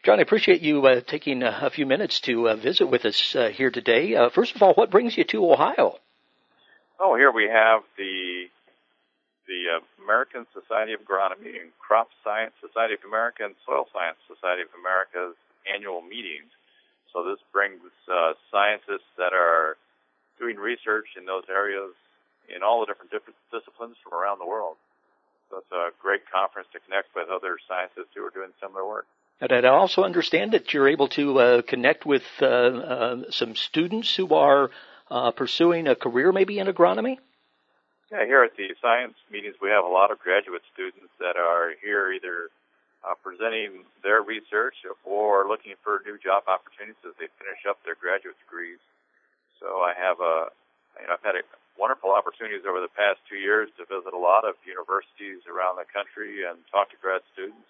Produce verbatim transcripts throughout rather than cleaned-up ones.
John, I appreciate you uh, taking uh, a few minutes to uh, visit with us uh, here today. Uh, first of all, what brings you to Ohio? Oh, here we have the the uh, American Society of Agronomy and Crop Science Society of America and Soil Science Society of America's annual meetings. So this brings uh, scientists that are doing research in those areas in all the different, different disciplines from around the world. So it's a great conference to connect with other scientists who are doing similar work. And I also understand that you're able to uh, connect with uh, uh, some students who are uh, pursuing a career maybe in agronomy? Yeah, here at the science meetings, we have a lot of graduate students that are here either uh, presenting their research or looking for new job opportunities as they finish up their graduate degrees. So I have a, you know, I've had a wonderful opportunities over the past two years to visit a lot of universities around the country and talk to grad students.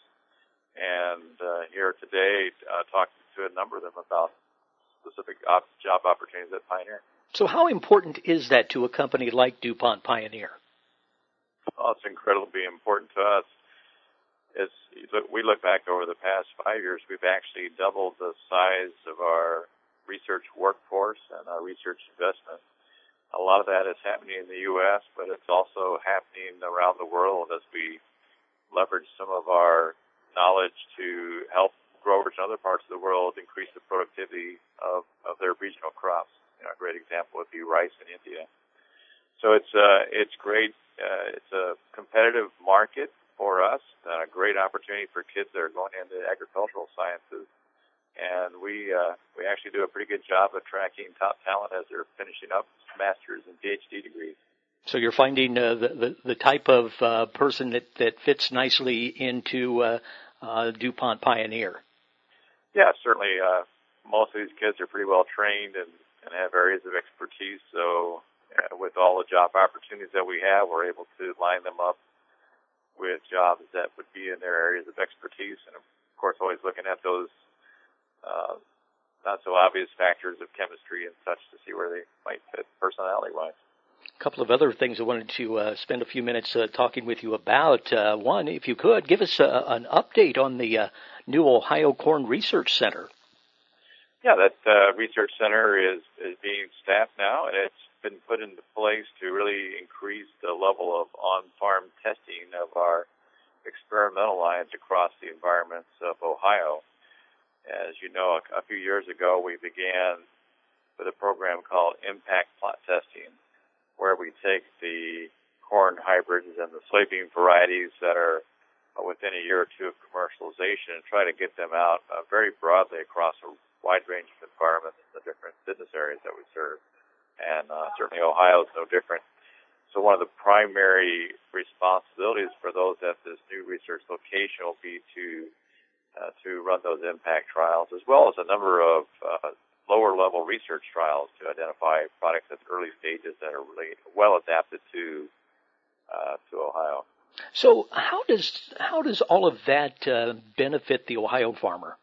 And uh, here today, uh, talking to a number of them about specific op- job opportunities at Pioneer. So how important is that to a company like DuPont Pioneer? Oh, it's incredibly important to us. It's, we look back over the past five years, we've actually doubled the size of our research workforce and our research investment. A lot of that is happening in the U S, but it's also happening around the world as we leverage some of our knowledge to help growers in other parts of the world increase the productivity of, of their regional crops. You know, a great example would be rice in India. So it's uh, it's great. Uh, it's a competitive market for us, and a great opportunity for kids that are going into agricultural sciences. And we uh, we actually do a pretty good job of attracting top talent as they're finishing up master's and PhD degrees. So you're finding uh, the, the the type of uh, person that, that fits nicely into uh, uh, DuPont Pioneer. Yeah, certainly. Uh, most of these kids are pretty well trained and, and have areas of expertise. So uh, with all the job opportunities that we have, we're able to line them up with jobs that would be in their areas of expertise. And of course, always looking at those uh, not so obvious factors of chemistry and such to see where they might fit personality-wise. A couple of other things I wanted to uh, spend a few minutes uh, talking with you about. Uh, one, if you could, give us uh, an update on the uh, new Ohio Corn Research Center. Yeah, that uh, research center is, is being staffed now, and it's been put into place to really increase the level of on-farm testing of our experimental lines across the environments of Ohio. As you know, a, a few years ago, we began with a program called Impact Plot Testing, where we take the corn hybrids and the soybean varieties that are within a year or two of commercialization and try to get them out uh, very broadly across a wide range of environments in the different business areas that we serve. And uh, certainly Ohio is no different. So one of the primary responsibilities for those at this new research location will be to uh, to run those impact trials, as well as a number of uh, lower-level research trials to identify products at the early stages that are really well adapted to uh, to Ohio. So how does how does all of that uh, benefit the Ohio farmer?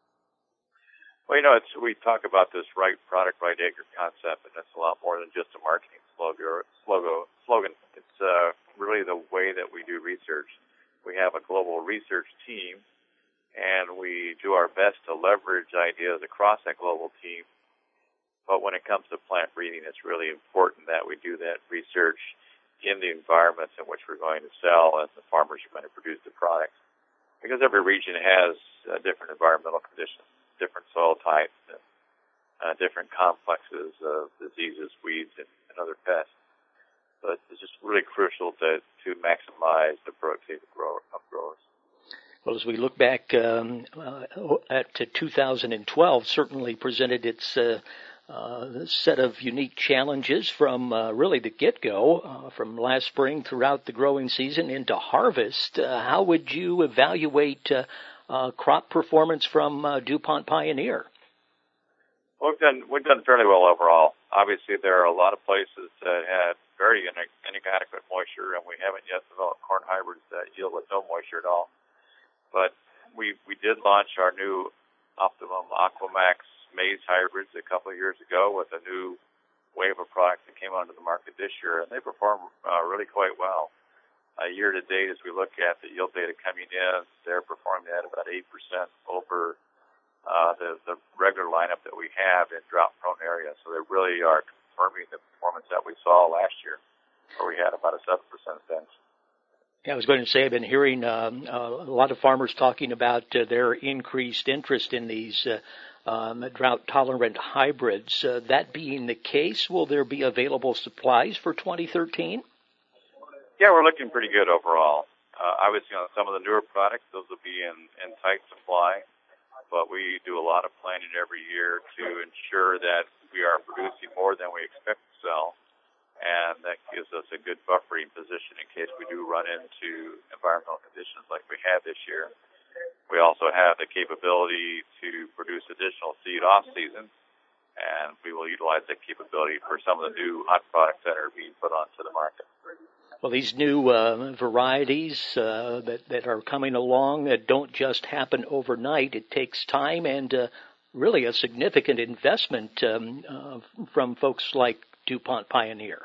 Well, you know, it's, we talk about this right product, right acre concept, and it's a lot more than just a marketing slogan. slogan. It's uh, really the way that we do research. We have a global research team, and we do our best to leverage ideas across that global team. But when it comes to plant breeding, it's really important that we do that research in the environments in which we're going to sell and the farmers are going to produce the products. Because every region has uh, different environmental conditions, different soil types, and uh, different complexes of diseases, weeds, and, and other pests. So it's just really crucial to, to maximize the productivity of, grower, of growers. Well, as we look back um, uh, at two thousand twelve, certainly presented its uh, uh, set of unique challenges from uh, really the get-go, uh, from last spring throughout the growing season into harvest. Uh, how would you evaluate uh, uh, crop performance from uh, DuPont Pioneer? Well, we've done, we've done fairly well overall. Obviously, there are a lot of places that had very inadequate moisture, and we haven't yet developed corn hybrids that yield with no moisture at all. But we we did launch our new Optimum Aquamax maize hybrids a couple of years ago with a new wave of products that came onto the market this year, and they perform uh, really quite well. Uh, year to date, as we look at the yield data coming in, they're performing at about eight percent over uh, the, the regular lineup that we have in drought-prone areas. So they really are confirming the performance that we saw last year, where we had about a seven percent bench. Yeah, I was going to say I've been hearing um, uh, a lot of farmers talking about uh, their increased interest in these uh, um, drought-tolerant hybrids. Uh, that being the case, will there be available supplies for twenty thirteen? Yeah, we're looking pretty good overall. Uh, obviously, on some of the newer products, those will be in, in tight supply, but we do a lot of planning every year to ensure that we are producing more than we expect to sell, and that gives us a good buffering position in case we do run into environmental conditions like we had this year. We also have the capability to produce additional seed off-season, and we will utilize that capability for some of the new hot products that are being put onto the market. Well, these new uh, varieties uh, that, that are coming along uh, don't just happen overnight. It takes time and uh, really a significant investment um, uh, from folks like DuPont Pioneer.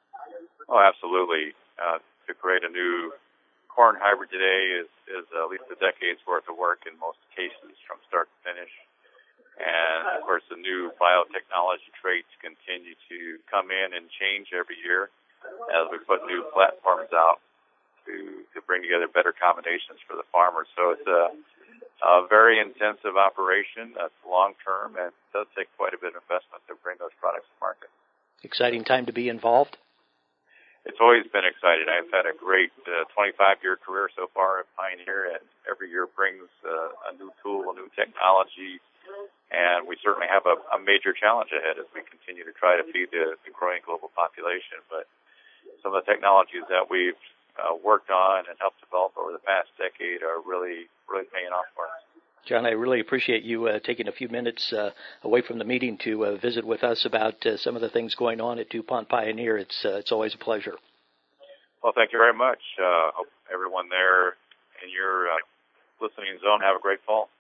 Oh, absolutely. Uh, to create a new corn hybrid today is, is at least a decade's worth of work in most cases from start to finish. And, of course, the new biotechnology traits continue to come in and change every year as we put new platforms out to, to bring together better combinations for the farmers. So it's a, a very intensive operation. That's long-term, and it does take quite a bit of investment to bring those products to market. Exciting time to be involved. It's always been exciting. I've had a great uh, twenty-five-year career so far at Pioneer, and every year brings uh, a new tool, a new technology, and we certainly have a, a major challenge ahead as we continue to try to feed the, the growing global population. But some of the technologies that we've uh, worked on and helped develop over the past decade are really, really paying off for us. John, I really appreciate you uh, taking a few minutes uh, away from the meeting to uh, visit with us about uh, some of the things going on at DuPont Pioneer. It's uh, it's always a pleasure. Well, thank you very much. Uh, hope everyone there in your uh, listening zone have a great fall.